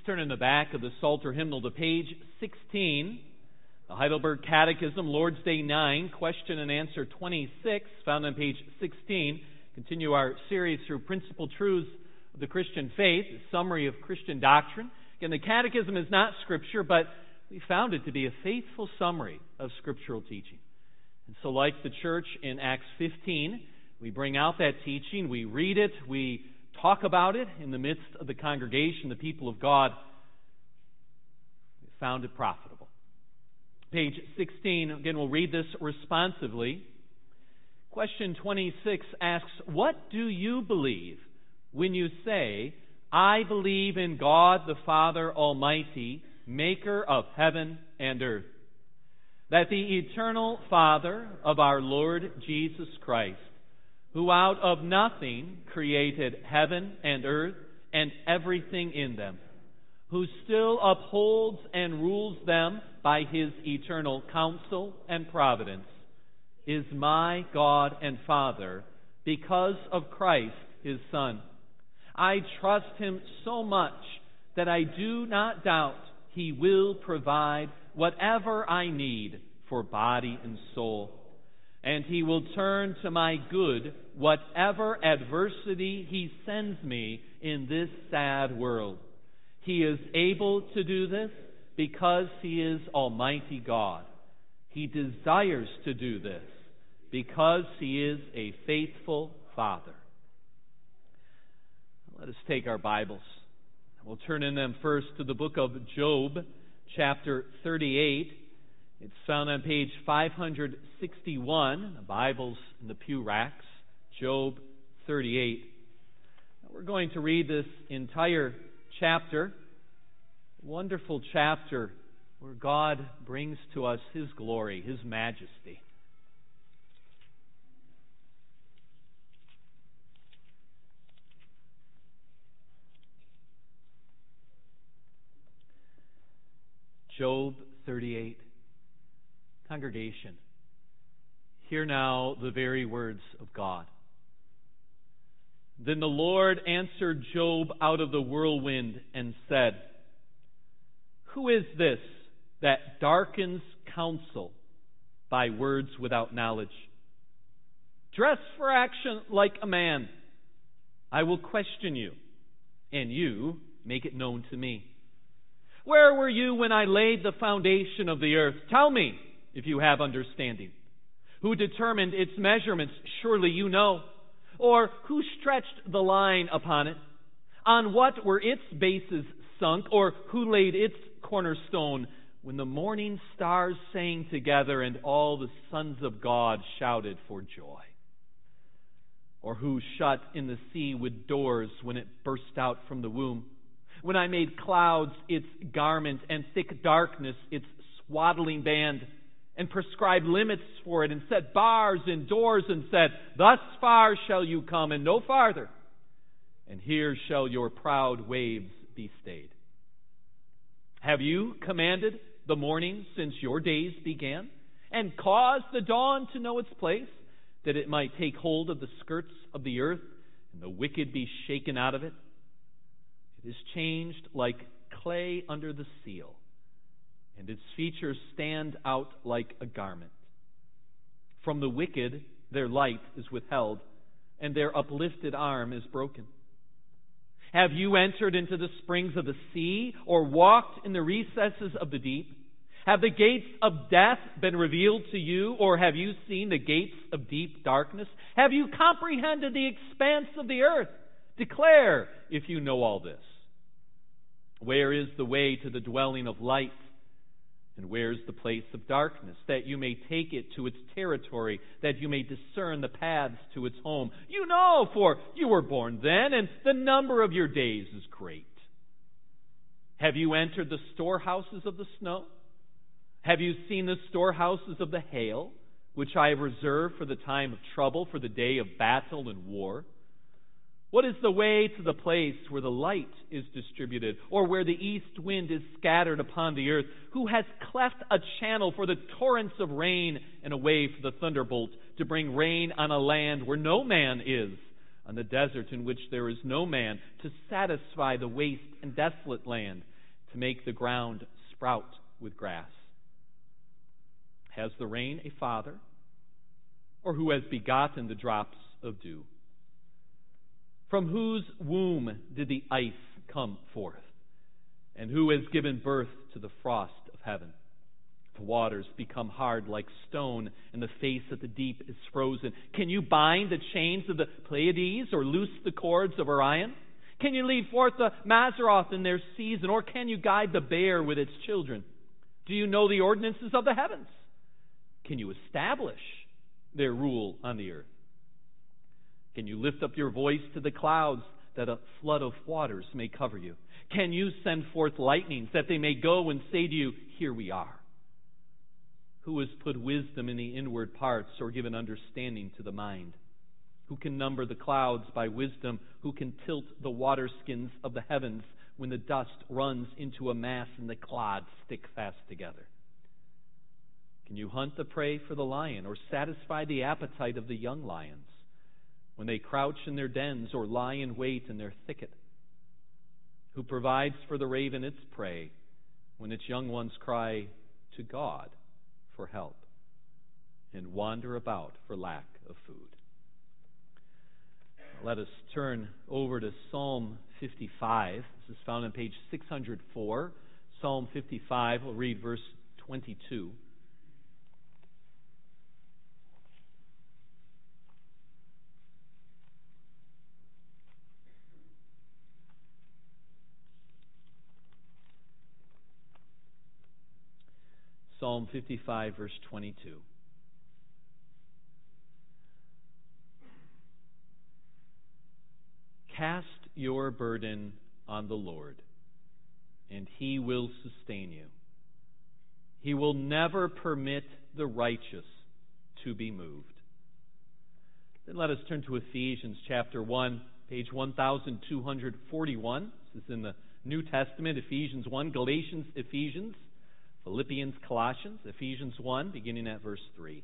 turn in the back of the Psalter hymnal to page 16, the Heidelberg Catechism, Lord's Day 9, question and answer 26, found on page 16. Continue our series through Principal Truths of the Christian Faith, a summary of Christian doctrine. Again, the Catechism is not Scripture, but we found it to be a faithful summary of scriptural teaching. And so like the church in Acts 15, we bring out that teaching, we read it, we talk about it in the midst of the congregation, the people of God. We found it profitable. Page 16, again, we'll read this responsively. Question 26 asks, what do you believe when you say, I believe in God the Father Almighty, maker of heaven and earth, that the eternal Father of our Lord Jesus Christ, who out of nothing created heaven and earth and everything in them, who still upholds and rules them by His eternal counsel and providence, is my God and Father because of Christ His Son. I trust Him so much that I do not doubt He will provide whatever I need for body and soul. And He will turn to my good whatever adversity He sends me in this sad world. He is able to do this because He is Almighty God. He desires to do this because He is a faithful Father. Let us take our Bibles. We'll turn in them first to the book of Job, chapter 38. It's found on page 561, the Bibles in the pew racks, Job 38. We're going to read this entire chapter, wonderful chapter where God brings to us His glory, His majesty. Job 38. Congregation, hear now the very words of God. Then the Lord answered Job out of the whirlwind and said, who is this that darkens counsel by words without knowledge? Dress for action like a man. I will question you, and you make it known to me. Where were you when I laid the foundation of the earth? Tell me, if you have understanding. Who determined its measurements? Surely you know. Or who stretched the line upon it? On what were its bases sunk? Or who laid its cornerstone when the morning stars sang together and all the sons of God shouted for joy? Or who shut in the sea with doors when it burst out from the womb? When I made clouds its garment and thick darkness its swaddling band, and prescribed limits for it, and set bars and doors, and said, thus far shall you come, and no farther, and here shall your proud waves be stayed. Have you commanded the morning since your days began, and caused the dawn to know its place, that it might take hold of the skirts of the earth, and the wicked be shaken out of it? It is changed like clay under the seal, and its features stand out like a garment. From the wicked their light is withheld, and their uplifted arm is broken. Have you entered into the springs of the sea, or walked in the recesses of the deep? Have the gates of death been revealed to you, or have you seen the gates of deep darkness? Have you comprehended the expanse of the earth? Declare if you know all this. Where is the way to the dwelling of light? And where is the place of darkness, that you may take it to its territory, that you may discern the paths to its home? You know, for you were born then, and the number of your days is great. Have you entered the storehouses of the snow? Have you seen the storehouses of the hail, which I have reserved for the time of trouble, for the day of battle and war? What is the way to the place where the light is distributed, or where the east wind is scattered upon the earth? Who has cleft a channel for the torrents of rain, and a way for the thunderbolt, to bring rain on a land where no man is, on the desert in which there is no man, to satisfy the waste and desolate land, to make the ground sprout with grass? Has the rain a father? Or who has begotten the drops of dew? From whose womb did the ice come forth? And who has given birth to the frost of heaven? The waters become hard like stone, and the face of the deep is frozen. Can you bind the chains of the Pleiades, or loose the cords of Orion? Can you lead forth the Mazzaroth in their season, or can you guide the bear with its children? Do you know the ordinances of the heavens? Can you establish their rule on the earth? Can you lift up your voice to the clouds, that a flood of waters may cover you? Can you send forth lightnings, that they may go and say to you, here we are? Who has put wisdom in the inward parts, or given understanding to the mind? Who can number the clouds by wisdom? Who can tilt the waterskins of the heavens when the dust runs into a mass and the clods stick fast together? Can you hunt the prey for the lion, or satisfy the appetite of the young lions when they crouch in their dens or lie in wait in their thicket? Who provides for the raven its prey when its young ones cry to God for help and wander about for lack of food? Let us turn over to Psalm 55. This is found on page 604. Psalm 55, we'll read verse 22. Psalm 55, verse 22. Cast your burden on the Lord, and He will sustain you. He will never permit the righteous to be moved. Then let us turn to Ephesians chapter 1, page 1241. This is in the New Testament, Ephesians 1, Galatians, Ephesians, Philippians, Colossians, Ephesians 1, beginning at verse 3.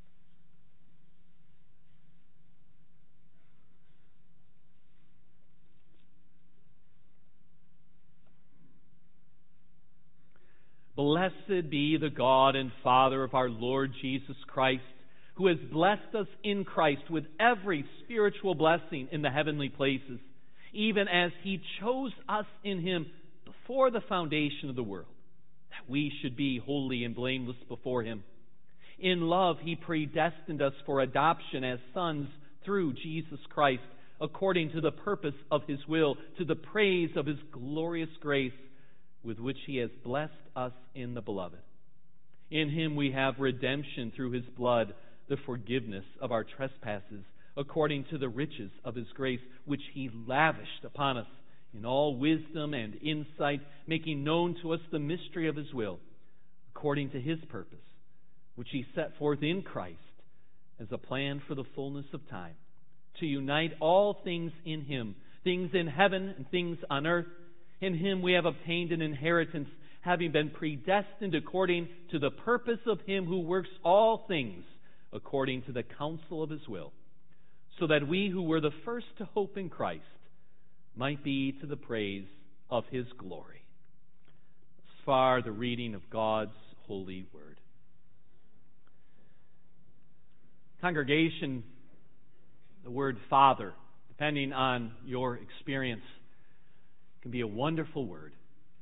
Blessed be the God and Father of our Lord Jesus Christ, who has blessed us in Christ with every spiritual blessing in the heavenly places, even as He chose us in Him before the foundation of the world, that we should be holy and blameless before Him. In love, He predestined us for adoption as sons through Jesus Christ, according to the purpose of His will, to the praise of His glorious grace, with which He has blessed us in the Beloved. In Him we have redemption through His blood, the forgiveness of our trespasses, according to the riches of His grace, which He lavished upon us in all wisdom and insight, making known to us the mystery of His will, according to His purpose, which He set forth in Christ as a plan for the fullness of time, to unite all things in Him, things in heaven and things on earth. In Him we have obtained an inheritance, having been predestined according to the purpose of Him who works all things according to the counsel of His will, so that we who were the first to hope in Christ might be to the praise of His glory. Thus far, the reading of God's holy word. Congregation, the word Father, depending on your experience, can be a wonderful word,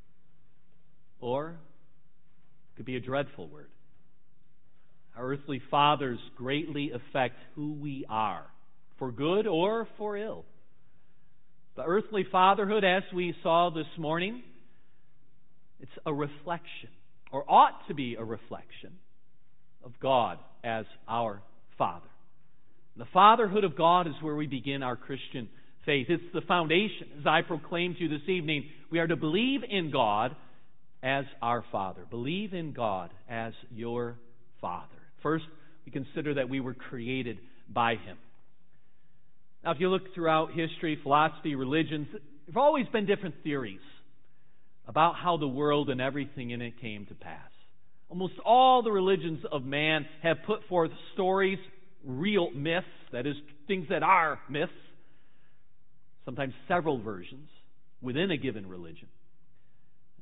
or it could be a dreadful word. Our earthly fathers greatly affect who we are, for good or for ill. The earthly fatherhood, as we saw this morning, it's a reflection, or ought to be a reflection, of God as our Father. The fatherhood of God is where we begin our Christian faith. It's the foundation. As I proclaimed to you this evening, we are to believe in God as our Father. Believe in God as your Father. First, we consider that we were created by Him. Now, if you look throughout history, philosophy, religions, there have always been different theories about how the world and everything in it came to pass. Almost all the religions of man have put forth stories, real myths, that is, things that are myths, sometimes several versions within a given religion.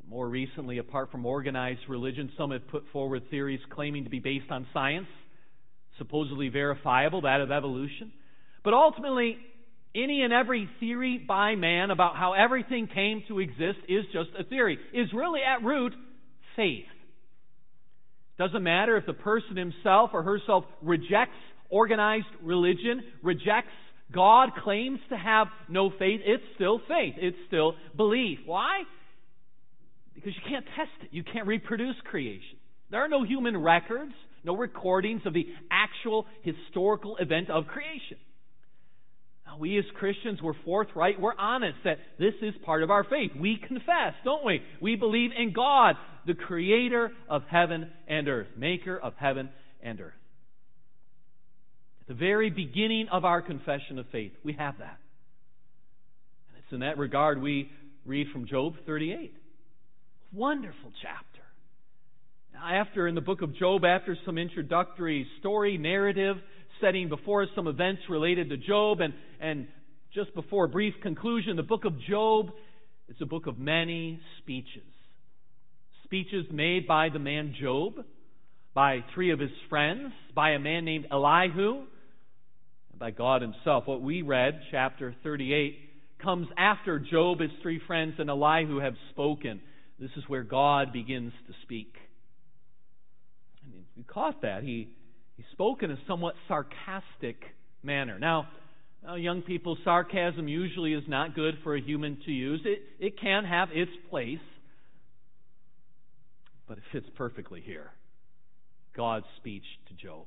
More recently, apart from organized religion, some have put forward theories claiming to be based on science, supposedly verifiable, that of evolution. But ultimately, any and every theory by man about how everything came to exist is just a theory, is really at root faith. Doesn't matter if the person himself or herself rejects organized religion, rejects God, claims to have no faith, it's still faith. It's still belief. Why? Because you can't test it. You can't reproduce creation. There are no human records, no recordings of the actual historical event of creation. Now, we as Christians, we're forthright, we're honest that this is part of our faith. We confess, don't we? We believe in God, the creator of heaven and earth, maker of heaven and earth. At the very beginning of our confession of faith, we have that. And it's in that regard we read from Job 38. Wonderful chapter. Now, in the book of Job, after some introductory story, narrative, setting before us some events related to Job, and just before a brief conclusion, the book of Job is a book of many speeches. Speeches made by the man Job, by three of his friends, by a man named Elihu, and by God himself. What we read, chapter 38, comes after Job, his three friends, and Elihu have spoken. This is where God begins to speak. And you caught that. He spoke in a somewhat sarcastic manner. Now, young people, sarcasm usually is not good for a human to use. It can have its place, but it fits perfectly here. God's speech to Job.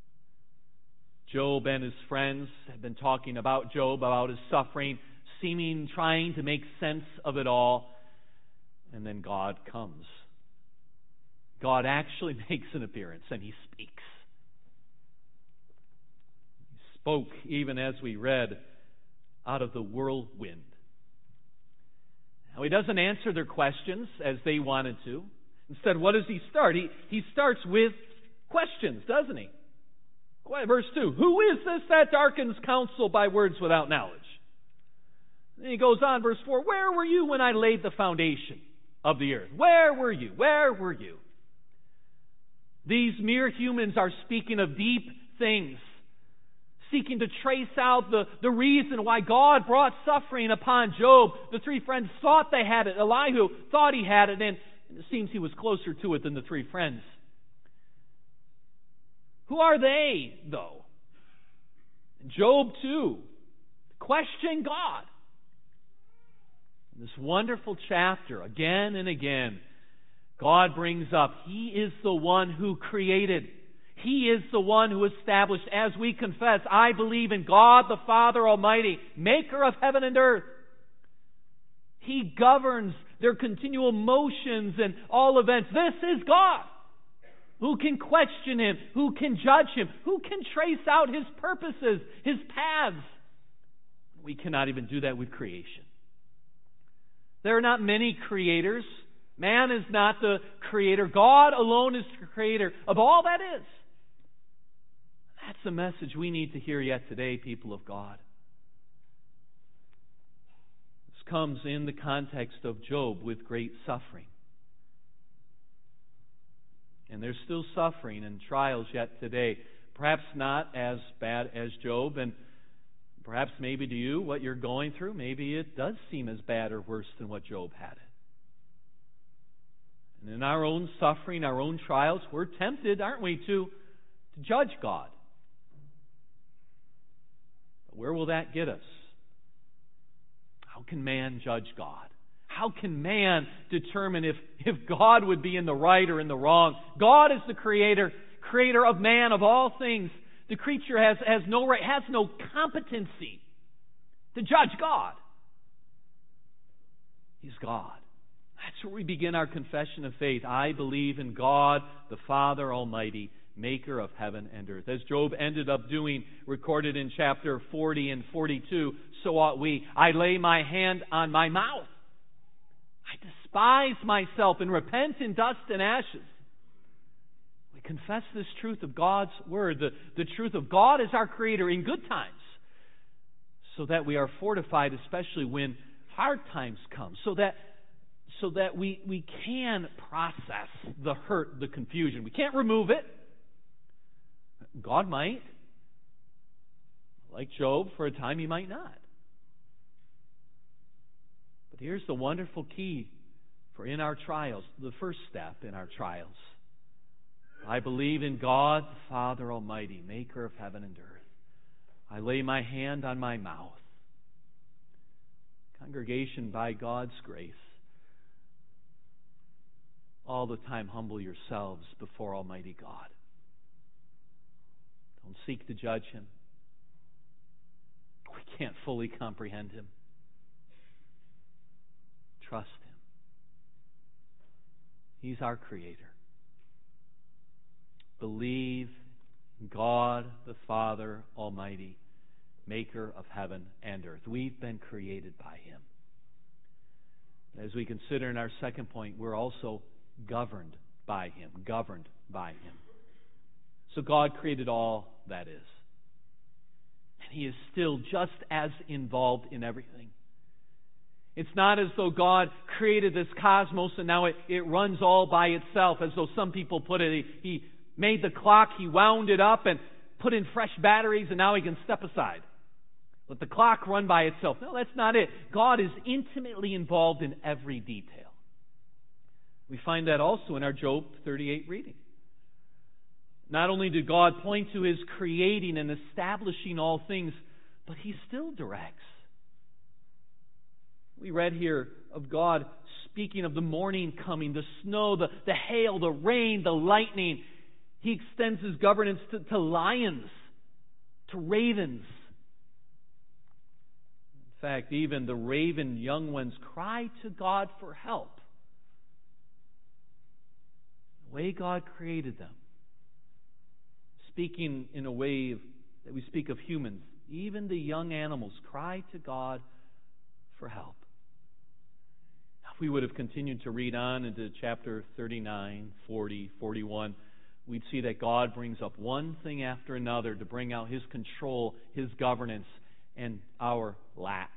Job and his friends have been talking about Job, about his suffering, trying to make sense of it all. And then God comes. God actually makes an appearance and He speaks. He spoke, even as we read, out of the whirlwind. Now, He doesn't answer their questions as they wanted to. Instead, what does He start? He starts with questions, doesn't He? Verse 2, who is this that darkens counsel by words without knowledge? And He goes on, verse 4, where were you when I laid the foundation of the earth? Where were you? Where were you? These mere humans are speaking of deep things, seeking to trace out the reason why God brought suffering upon Job. The three friends thought they had it. Elihu thought he had it, and it seems he was closer to it than the three friends. Who are they, though? Job, too, questioned God. In this wonderful chapter, again and again, God brings up, He is the one who created. He is the one who established, as we confess, I believe in God the Father Almighty, maker of heaven and earth. He governs their continual motions and all events. This is God. Who can question Him? Who can judge Him? Who can trace out His purposes, His paths? We cannot even do that with creation. There are not many creators. Man is not the creator. God alone is the creator of all that is. That's the message we need to hear yet today, people of God. This comes in the context of Job with great suffering. And there's still suffering and trials yet today. Perhaps not as bad as Job, and perhaps maybe to you, what you're going through, maybe it does seem as bad or worse than what Job had it. And in our own suffering, our own trials, we're tempted, aren't we, to judge God. But where will that get us? How can man judge God? How can man determine if God would be in the right or in the wrong? God is the creator of man, of all things. The creature has no right, has no competency to judge God. He's God. That's where we begin our confession of faith. I believe in God, the Father Almighty, maker of heaven and earth. As Job ended up doing, recorded in chapter 40 and 42, so ought we. I lay my hand on my mouth. I despise myself and repent in dust and ashes. We confess this truth of God's Word. The truth of God as our Creator in good times, so that we are fortified, especially when hard times come, so so that we can process the hurt, the confusion. We can't remove it. God might. Like Job, for a time He might not. But here's the wonderful key for in our trials, the first step in our trials. I believe in God, the Father Almighty, maker of heaven and earth. I lay my hand on my mouth. Congregation, by God's grace, all the time humble yourselves before Almighty God. Don't seek to judge Him. We can't fully comprehend Him. Trust Him. He's our Creator. Believe in God the Father Almighty, maker of heaven and earth. We've been created by Him. As we consider in our second point, we're also governed by Him. Governed by Him. So God created all that is. And He is still just as involved in everything. It's not as though God created this cosmos and now it runs all by itself, as though some people put it. He made the clock, He wound it up and put in fresh batteries, and now He can step aside. Let the clock run by itself. No, that's not it. God is intimately involved in every detail. We find that also in our Job 38 reading. Not only did God point to His creating and establishing all things, but He still directs. We read here of God speaking of the morning coming, the snow, the hail, the rain, the lightning. He extends His governance to lions, to ravens. In fact, even the raven young ones cry to God for help. The way God created them. Speaking in a way that we speak of humans, even the young animals cry to God for help. Now, if we would have continued to read on into chapter 39, 40, 41, we'd see that God brings up one thing after another to bring out His control, His governance, and our lack.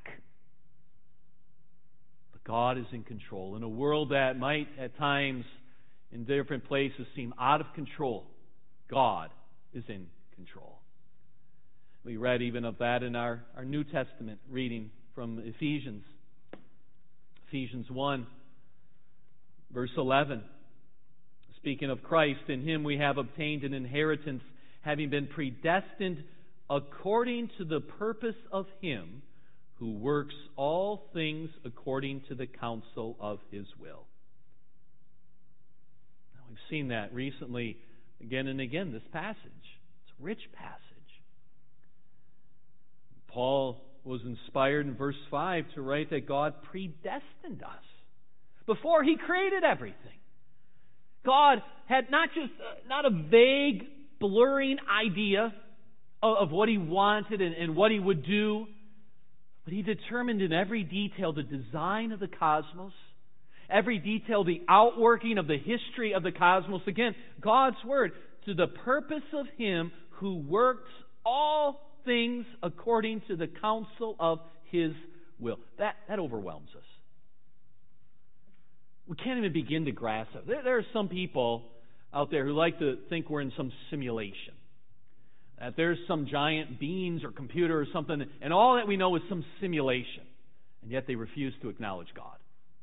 But God is in control. In a world that might at times in different places seem out of control, God is in control. We read even of that in our New Testament reading from Ephesians. Ephesians 1, verse 11. Speaking of Christ, in Him we have obtained an inheritance, having been predestined according to the purpose of Him who works all things according to the counsel of His will. Now, we've seen that recently again and again, this passage. It's a rich passage. Paul was inspired in verse 5 to write that God predestined us before He created everything. God had not a vague, blurring idea of what He wanted and what He would do, but He determined in every detail the design of the cosmos, every detail, the outworking of the history of the cosmos. Again, God's Word, to the purpose of Him who works all things according to the counsel of His will. That overwhelms us. We can't even begin to grasp it. There are some people out there who like to think we're in some simulation. That there's some giant beings or computer or something, and all that we know is some simulation. And yet they refuse to acknowledge God.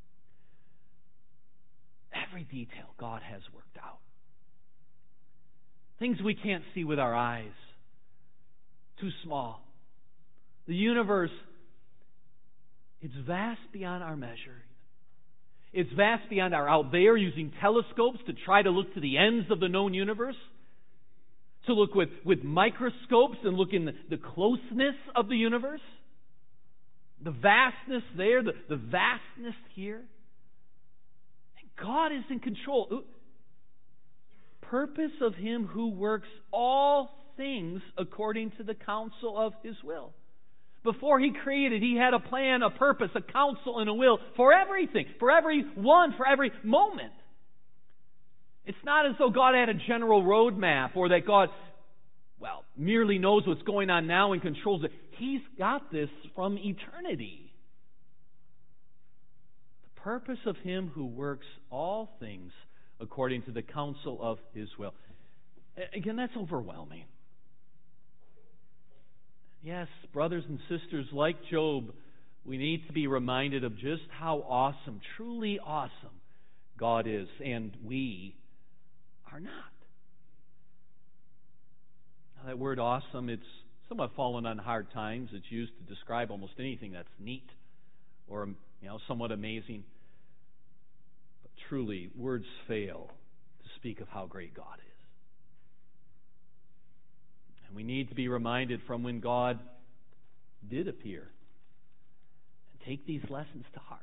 Every detail God has worked out. Things we can't see with our eyes. Too small. The universe, it's vast beyond our measure. It's vast beyond our out there using telescopes to try to look to the ends of the known universe. To look with microscopes and look in the closeness of the universe. The vastness there, the vastness here. And God is in control. Purpose of Him who works all things according to the counsel of His will. Before He created, He had a plan, a purpose, a counsel, and a will for everything, for every one, for every moment. It's not as though God had a general roadmap or that God, merely knows what's going on now and controls it. He's got this from eternity. The purpose of Him who works all things according to the counsel of His will. Again, that's overwhelming. Yes, brothers and sisters, like Job, we need to be reminded of just how awesome, truly awesome, God is, and we are not. Now, that word awesome, it's somewhat fallen on hard times. It's used to describe almost anything that's neat or somewhat amazing. But truly, words fail to speak of how great God is. And we need to be reminded from when God did appear and take these lessons to heart.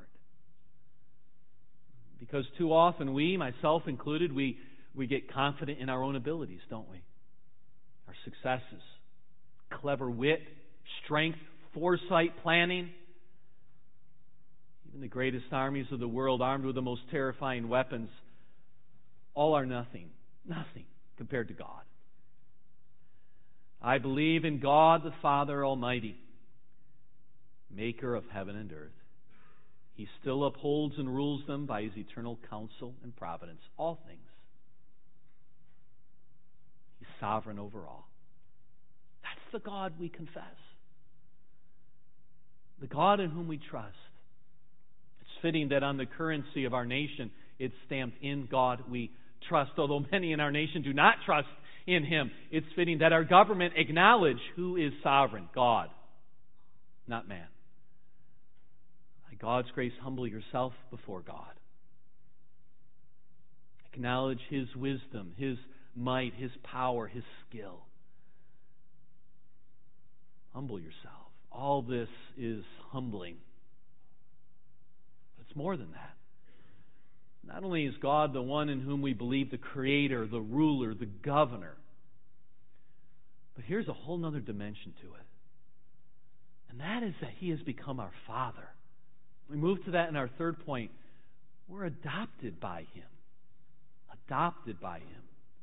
Because too often we, myself included, we get confident in our own abilities, don't we? Our successes, clever wit, strength, foresight, planning. Even the greatest armies of the world, armed with the most terrifying weapons, all are nothing compared to God. I believe in God the Father Almighty, maker of heaven and earth. He still upholds and rules them by His eternal counsel and providence, all things. He's sovereign over all. That's the God we confess. The God in whom we trust. It's fitting that on the currency of our nation, it's stamped "In God we trust." Although many in our nation do not trust in Him, it's fitting that our government acknowledge who is sovereign, God, not man. By God's grace, humble yourself before God. Acknowledge His wisdom, His might, His power, His skill. Humble yourself. All this is humbling. But it's more than that. Not only is God the one in whom we believe, the creator, the ruler, the governor, but here's a whole other dimension to it. And that is that He has become our Father. We move to that in our third point. We're adopted by Him. Adopted by Him.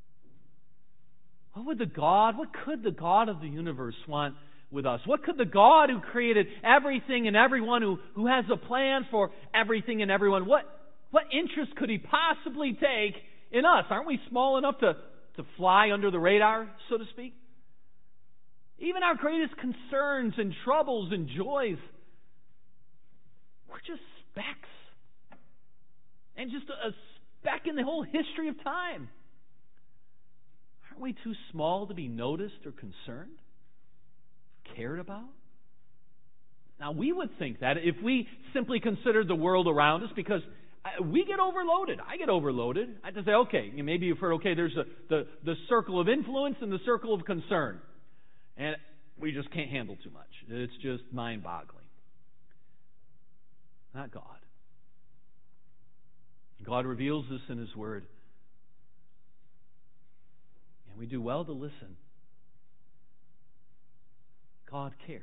What could the God of the universe want with us? What could the God who created everything and everyone, who has a plan for everything and everyone, what interest could He possibly take in us? Aren't we small enough to fly under the radar, so to speak? Even our greatest concerns and troubles and joys, we're just specks. And just a speck in the whole history of time. Aren't we too small to be noticed or concerned? Cared about? Now, we would think that if we simply considered the world around us, because we get overloaded. I get overloaded. I just say, okay, maybe you've heard, okay, there's the circle of influence and the circle of concern. And we just can't handle too much. It's just mind-boggling. Not God. God reveals this in His Word. And we do well to listen. God cares.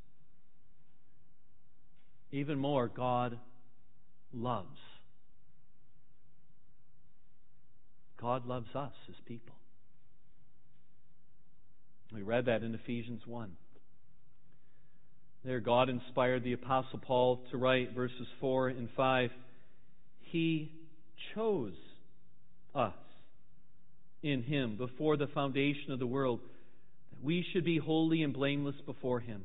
Even more, God loves. God loves us, His people. We read that in Ephesians 1. There, God inspired the Apostle Paul to write verses 4 and 5. He chose us in Him before the foundation of the world, that we should be holy and blameless before Him.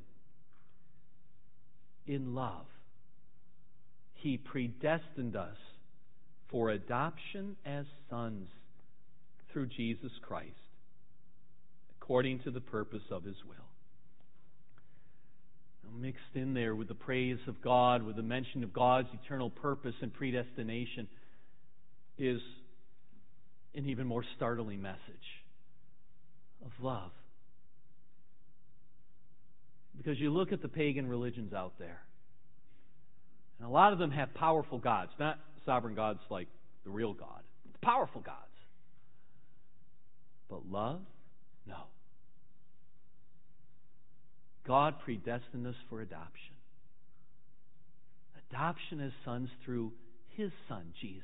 In love, He predestined us for adoption as sons through Jesus Christ, according to the purpose of His will. Now, mixed in there with the praise of God, with the mention of God's eternal purpose and predestination, is an even more startling message of love. Because you look at the pagan religions out there, and a lot of them have powerful gods, not sovereign gods like the real God, powerful gods. But love? No. God predestined us for adoption. Adoption as sons through His Son, Jesus.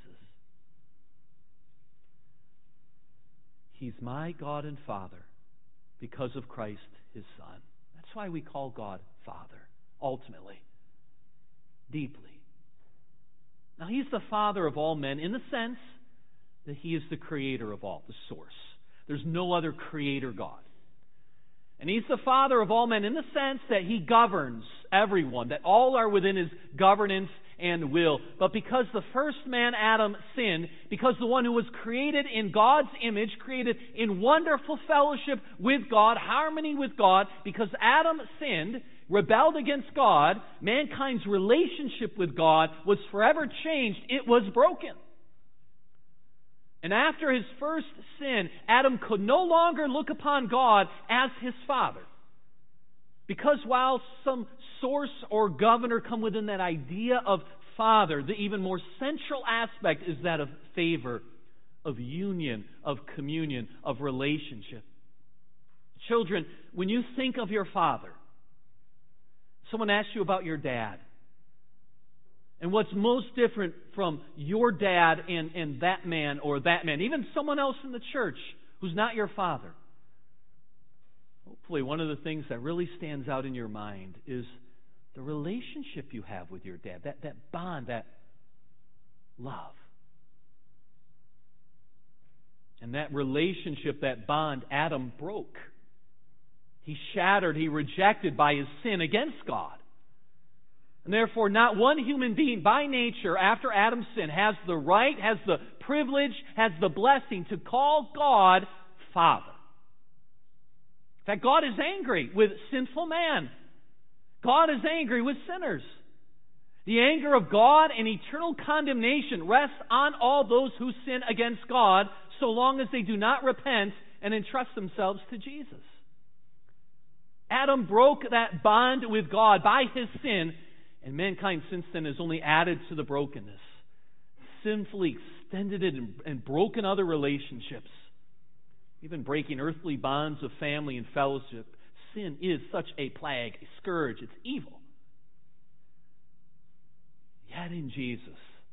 He's my God and Father because of Christ, His Son. That's why we call God Father, ultimately, deeply. Now, He's the Father of all men in the sense that He is the creator of all, the source. There's no other creator God. And He's the Father of all men in the sense that He governs everyone, that all are within His governance and will. But because the first man, Adam, sinned, because the one who was created in God's image, created in wonderful fellowship with God, harmony with God, because Adam sinned, rebelled against God, mankind's relationship with God was forever changed. It was broken. And after his first sin, Adam could no longer look upon God as his father. Because while some source or governor come within that idea of father, the even more central aspect is that of favor, of union, of communion, of relationship. Children, when you think of your father, someone asks you about your dad, and what's most different from your dad and that man or that man, even someone else in the church who's not your father. Hopefully one of the things that really stands out in your mind is the relationship you have with your dad, that bond, that love. And that relationship, that bond, Adam broke. He shattered, he rejected by his sin against God. And therefore, not one human being by nature after Adam's sin has the right, has the privilege, has the blessing to call God Father. In fact, God is angry with sinful man. God is angry with sinners. The anger of God and eternal condemnation rests on all those who sin against God, so long as they do not repent and entrust themselves to Jesus. Adam broke that bond with God by his sin, and mankind since then has only added to the brokenness, sinfully extended it and broken other relationships, even breaking earthly bonds of family and fellowship. Sin is such a plague, a scourge. It's evil. Yet in Jesus,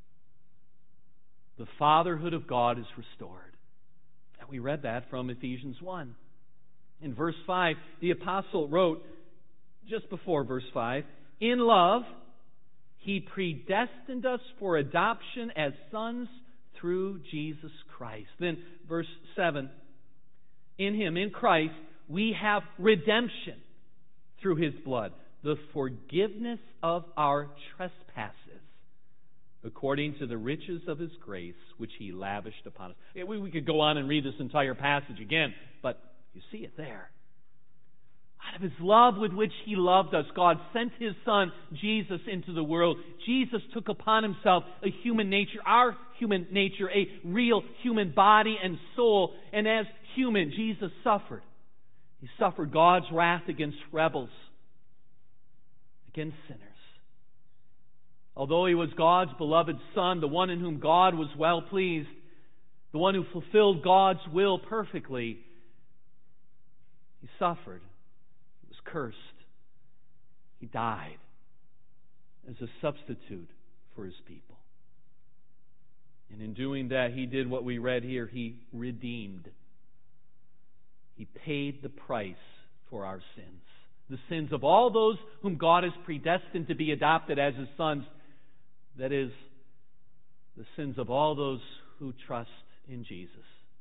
the fatherhood of God is restored. And we read that from Ephesians 1. In verse 5, the apostle wrote, just before verse 5, in love, He predestined us for adoption as sons through Jesus Christ. Then verse 7, in Him, in Christ, we have redemption through His blood, the forgiveness of our trespasses, according to the riches of His grace, which He lavished upon us. We could go on and read this entire passage again, but you see it there. Out of His love with which He loved us, God sent His Son, Jesus, into the world. Jesus took upon Himself a human nature, our human nature, a real human body and soul. And as human, Jesus suffered. He suffered God's wrath against rebels, against sinners. Although He was God's beloved Son, the one in whom God was well pleased, the one who fulfilled God's will perfectly, He suffered. He was cursed. He died as a substitute for His people. And in doing that, He did what we read here. He redeemed. He paid the price for our sins. The sins of all those whom God has predestined to be adopted as His sons. That is, the sins of all those who trust in Jesus.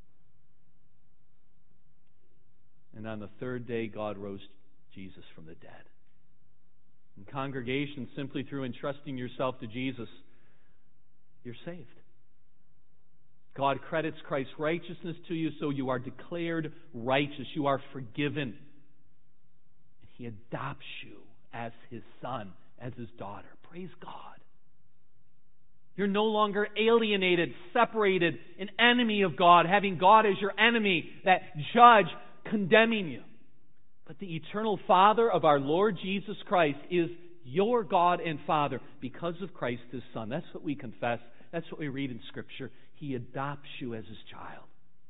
And on the third day, God rose Jesus from the dead. In congregation, simply through entrusting yourself to Jesus, you're saved. God credits Christ's righteousness to you, so you are declared righteous. You are forgiven. And He adopts you as His son, as His daughter. Praise God. You're no longer alienated, separated, an enemy of God, having God as your enemy, that judge condemning you. But the eternal Father of our Lord Jesus Christ is your God and Father because of Christ His Son. That's what we confess. That's what we read in Scripture. He adopts you as His child.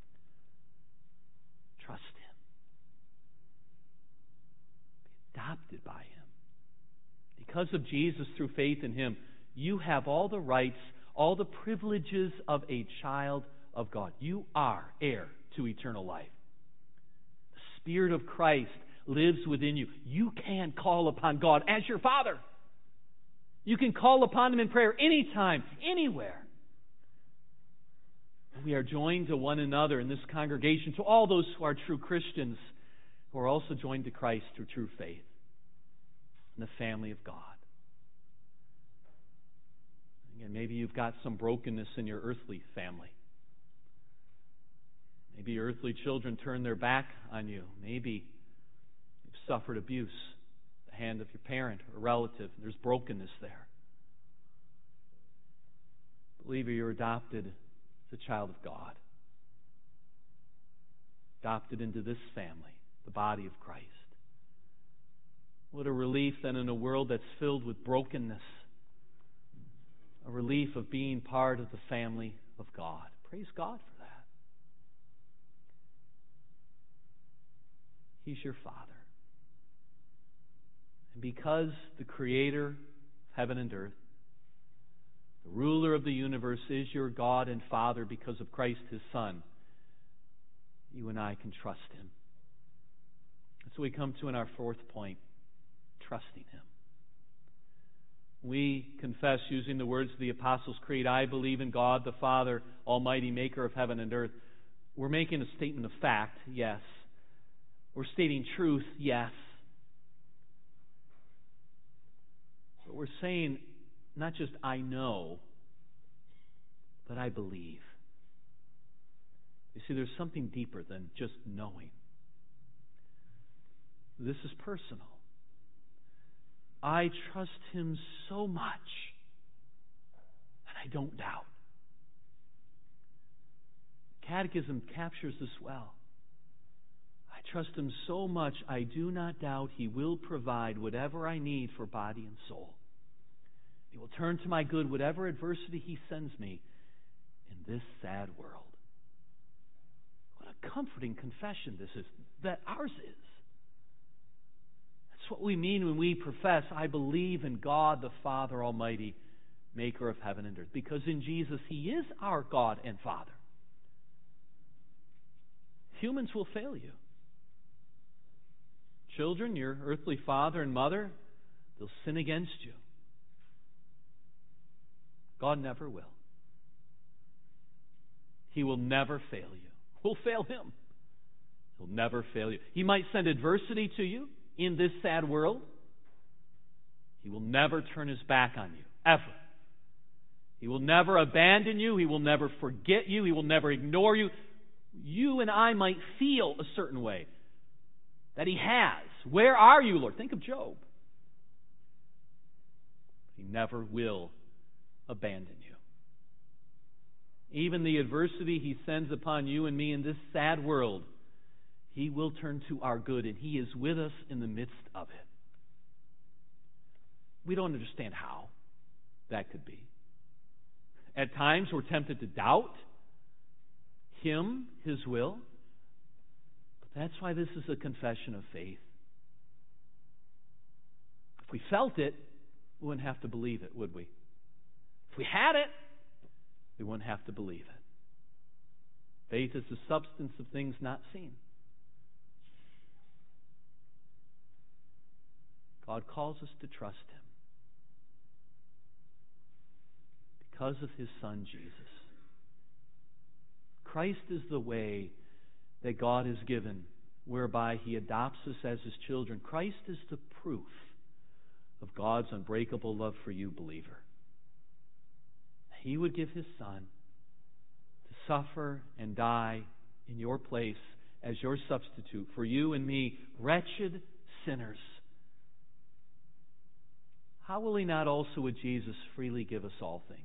Trust Him. Be adopted by Him. Because of Jesus, through faith in Him, you have all the rights, all the privileges of a child of God. You are heir to eternal life. The Spirit of Christ lives within you. You can call upon God as your Father. You can call upon Him in prayer anytime, anywhere. And we are joined to one another in this congregation, to all those who are true Christians, who are also joined to Christ through true faith in the family of God. Again, maybe you've got some brokenness in your earthly family. Maybe your earthly children turn their back on you. Maybe you've suffered abuse at the hand of your parent or relative. There's brokenness there. Believer, you're adopted as a child of God. Adopted into this family, the body of Christ. What a relief then in a world that's filled with brokenness. A relief of being part of the family of God. Praise God for that. He's your Father. And because the Creator of heaven and earth, the ruler of the universe, is your God and Father because of Christ His Son, you and I can trust Him. That's what we come to in our fourth point, trusting Him. We confess using the words of the Apostles' Creed, I believe in God the Father, Almighty, Maker of heaven and earth. We're making a statement of fact, yes. We're stating truth, yes. But we're saying not just I know, but I believe. You see, there's something deeper than just knowing. This is personal. I trust Him so much that I don't doubt. Catechism captures this well. I trust Him so much I do not doubt He will provide whatever I need for body and soul. He will turn to my good whatever adversity He sends me in this sad world. What a comforting confession this is, that ours is. That's what we mean when we profess, I believe in God the Father Almighty, Maker of heaven and earth. Because in Jesus He is our God and Father. Humans will fail you. Children, your earthly father and mother, they'll sin against you. God never will. He will never fail you. We'll fail Him. He'll never fail you. He might send adversity to you in this sad world. He will never turn His back on you, ever. He will never abandon you. He will never forget you. He will never ignore you. You and I might feel a certain way that He has. Where are you, Lord? Think of Job. He never will abandon you. Even the adversity He sends upon you and me in this sad world, He will turn to our good, and He is with us in the midst of it. We don't understand how that could be. At times we're tempted to doubt Him, His will. But that's why this is a confession of faith. If we felt it, we wouldn't have to believe it, would we? If we had it, we wouldn't have to believe it. Faith is the substance of things not seen. God calls us to trust Him because of His Son, Jesus. Christ is the way that God has given, whereby He adopts us as His children. Christ is the proof of God's unbreakable love for you, believer. He would give His Son to suffer and die in your place as your substitute for you and me, wretched sinners. How will He not also with Jesus freely give us all things?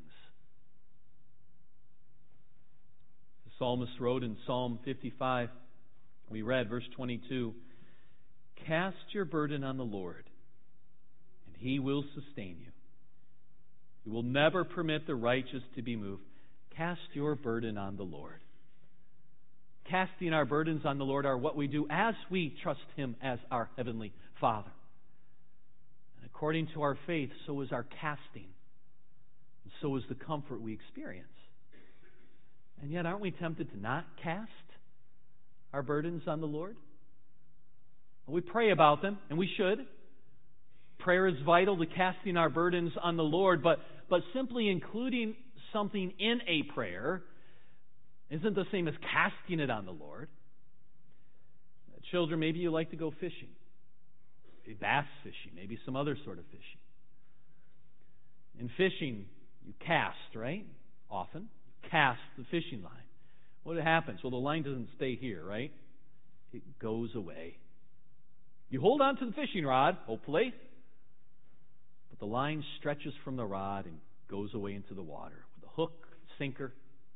The psalmist wrote in Psalm 55, we read verse 22, cast your burden on the Lord, and He will sustain you. He will never permit the righteous to be moved. Cast your burden on the Lord. Casting our burdens on the Lord are what we do as we trust Him as our Heavenly Father. And according to our faith, so is our casting. And so is the comfort we experience. And yet, aren't we tempted to not cast our burdens on the Lord? Well, we pray about them, and we should. Prayer is vital to casting our burdens on the Lord, but simply including something in a prayer isn't the same as casting it on the Lord. Children, maybe you like to go fishing. Maybe bass fishing, maybe some other sort of fishing. In fishing, you cast, right? Often. Cast the fishing line. What happens? Well, the line doesn't stay here, right? It goes away. You hold on to the fishing rod, hopefully, but the line stretches from the rod and goes away into the water with a hook, sinker.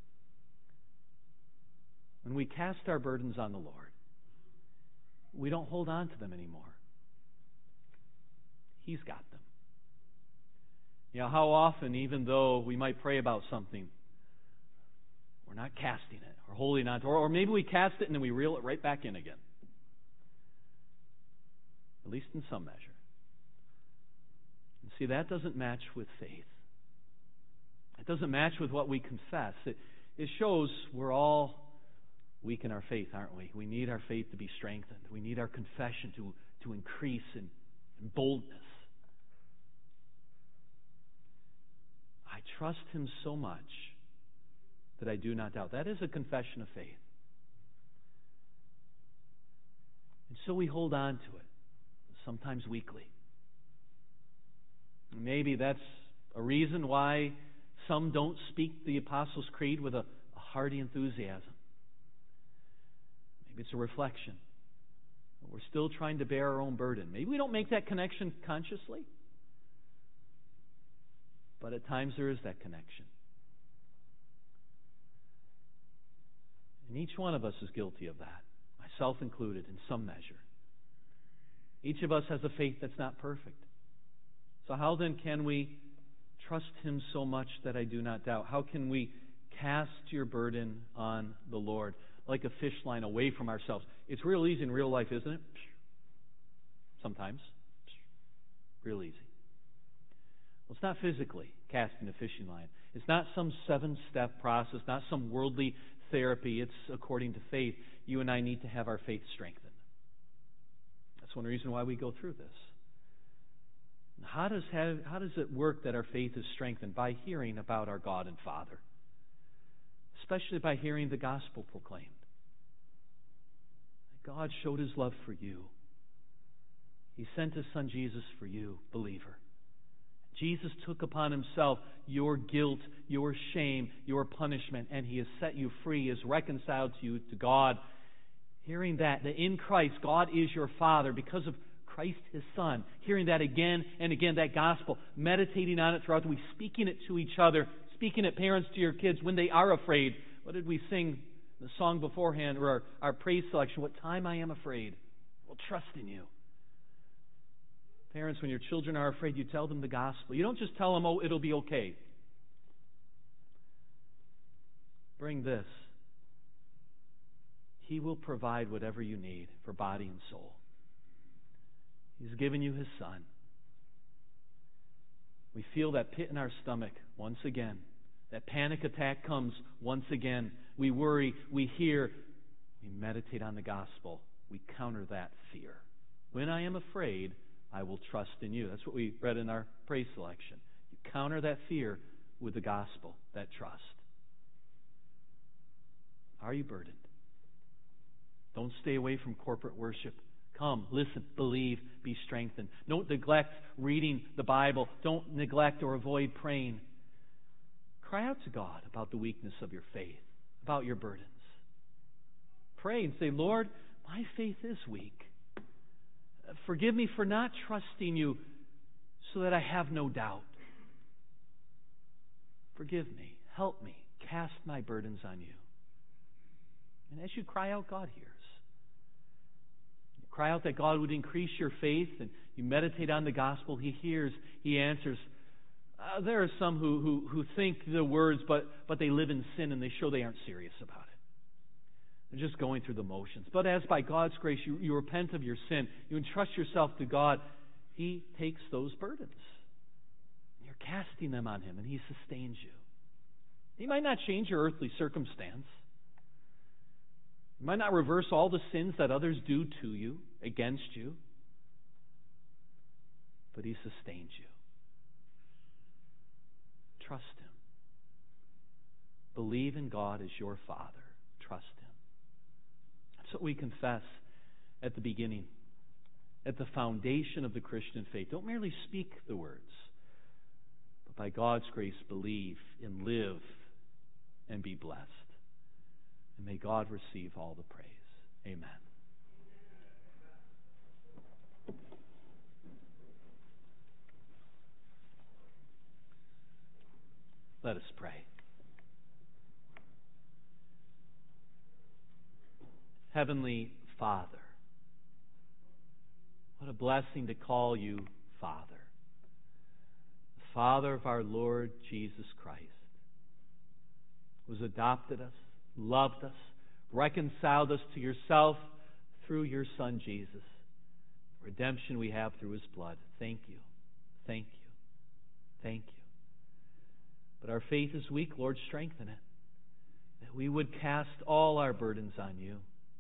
When we cast our burdens on the Lord, we don't hold on to them anymore. He's got them. You know, how often, even though we might pray about something, we're not casting it or holding on to it, or maybe we cast it and then we reel it right back in again. At least in some measure. And see, that doesn't match with faith. It doesn't match with what we confess. It shows we're all weak in our faith, aren't we? We need our faith to be strengthened. We need our confession to increase in boldness. I trust Him so much that I do not doubt. That is a confession of faith. And so we hold on to it, sometimes weakly. Maybe that's a reason why some don't speak the Apostles' Creed with a hearty enthusiasm. Maybe it's a reflection. We're still trying to bear our own burden. Maybe we don't make that connection consciously. But at times there is that connection. And each one of us is guilty of that, myself included, in some measure. Each of us has a faith that's not perfect. So how then can we trust Him so much that I do not doubt? How can we cast your burden on the Lord like a fish line away from ourselves? It's real easy in real life, isn't it? Sometimes. Real easy. Well, it's not physically casting a fishing line. It's not some 7-step process, not some worldly therapy. It's according to faith. You and I need to have our faith strengthened. That's one reason why we go through this. How does it work that our faith is strengthened? By hearing about our God and Father. Especially by hearing the gospel proclaimed. God showed His love for you. He sent His Son Jesus for you, believer. Jesus took upon Himself your guilt, your shame, your punishment, and He has set you free. He has reconciled you to God. Hearing that in Christ, God is your Father because of Christ His Son. Hearing that again and again, that gospel, meditating on it throughout the week, speaking it to each other, speaking it, parents, to your kids when they are afraid. What did we sing the song beforehand, or our praise selection? What time I am afraid, will trust in you. Parents, when your children are afraid, you tell them the gospel. You don't just tell them, oh, it'll be okay. Bring this. He will provide whatever you need for body and soul. He's given you His Son. We feel that pit in our stomach once again. That panic attack comes once again. We worry, we hear, we meditate on the gospel. We counter that fear. When I am afraid, I will trust in you. That's what we read in our praise selection. You counter that fear with the gospel, that trust. Are you burdened? Don't stay away from corporate worship. Come, listen, believe, be strengthened. Don't neglect reading the Bible. Don't neglect or avoid praying. Cry out to God about the weakness of your faith, about your burdens. Pray and say, Lord, my faith is weak. Forgive me for not trusting you so that I have no doubt. Forgive me. Help me. Cast my burdens on you. And as you cry out, God hears. You cry out that God would increase your faith, and you meditate on the gospel. He hears. He answers. There are some who think the words, but they live in sin, and they show they aren't serious about it. They're just going through the motions. But as by God's grace you repent of your sin, you entrust yourself to God, He takes those burdens. You're casting them on Him, and He sustains you. He might not change your earthly circumstance. He might not reverse all the sins that others do to you, against you. but He sustains you. Trust Him. Believe in God as your Father. Trust Him. That's what we confess at the beginning, at the foundation of the Christian faith. Don't merely speak the words, but by God's grace believe and live and be blessed. And may God receive all the praise. Amen. Let us pray. Heavenly Father, what a blessing to call you Father. The Father of our Lord Jesus Christ, who has adopted us, loved us, reconciled us to yourself through your Son Jesus. The redemption we have through His blood. Thank you. Thank you. Thank you. But our faith is weak, Lord, strengthen it. That we would cast all our burdens on you.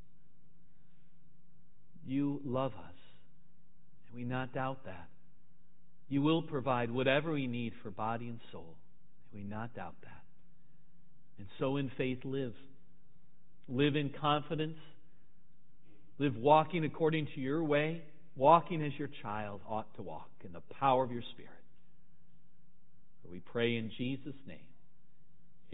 You love us, and we not doubt that. You will provide whatever we need for body and soul, and we not doubt that. And so in faith live. Live in confidence. Live walking according to your way, walking as your child ought to walk in the power of your Spirit. For we pray in Jesus' name.